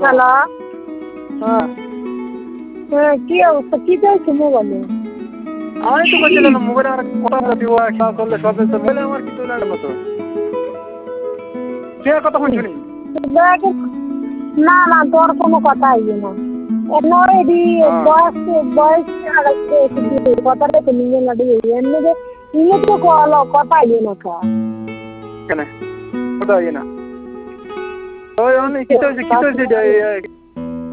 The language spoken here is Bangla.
হ্যালো। হ্যাঁ হ্যাঁ, কি অবস্থা? কি চাইছো মোবাইলে? আমি তো বলছিলাম মোবাইলে আমার কথা দিব একটা চললে সব তো মোবাইলে আমার কিছু লাগে না তো সে কথা শুনি না না, তোর কোনো কথা ইয়ে না। এমনি বয়স বয়স কথাটা তো নিয়ে না দিয়ে এমনি যে ইয়ে তো কথা ইয়ে না কা কেন কথা ইয়ে না ওই অনেক কিছু কিছু